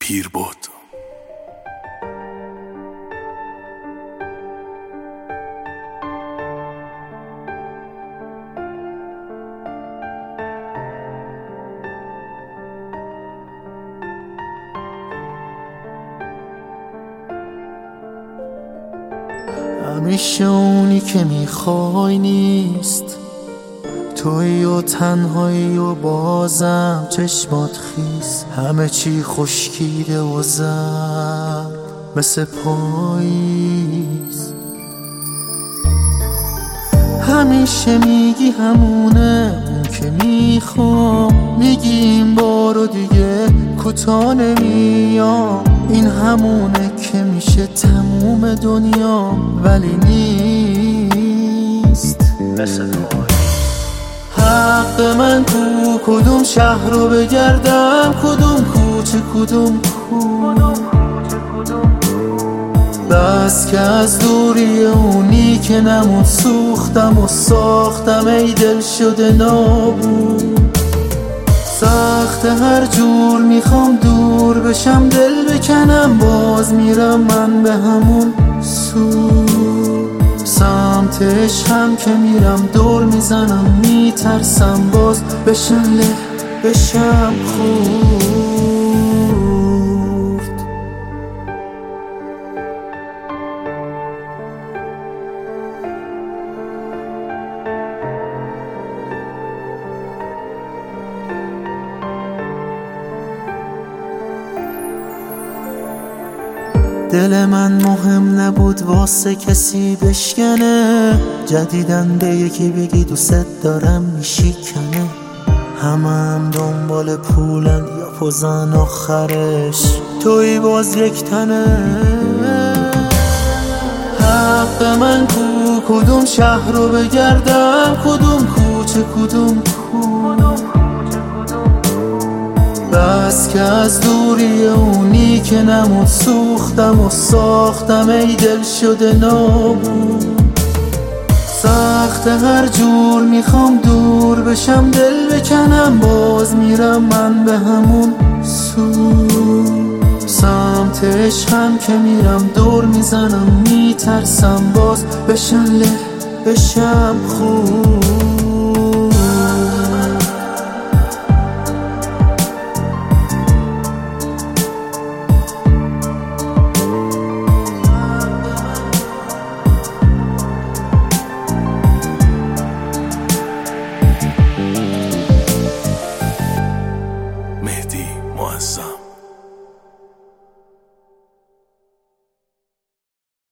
پیر بود. همیشه اونی که میخوای نیست، تویی و تنهایی و بازم چشمات خیس، همه چی خشکیده و زرد مثل پاییز. همیشه میگی همونه اون که میخوام، میگی این بارو دیگه کوتاه نمیام، این همونه که میشه تموم دنیا ولی نیست مثل حق من تو کدوم شهر رو بگردم، کدوم کوچه کدوم کوچه، بس که از دوری اونی که نمون سوختم و ساختم ای دل شده نابود. سخت هر جور میخوام دور بشم دل بکنم، باز میرم من به همون سو، سمت عشقم که میرم دور میزنم، میترسم باز بشم له بشم خورد. دل من مهم نبود واسه کسی بشکنه، جدیدن به یکی بگی دوست دارم میشکنه، هم دنبال پولن یا پوزن آخرش توی باز یک تنه. حق من کدوم شهر رو بگردم، کدوم کوچه کدوم بس که از دوری اونی که نمون سوختم و ساختم ای دل شده نابود. سخت هر جور میخوام دور بشم دل بکنم، باز میرم من به همون سو، سمت عشقم که میرم دور میزنم، میترسم باز بشم له بشم خود.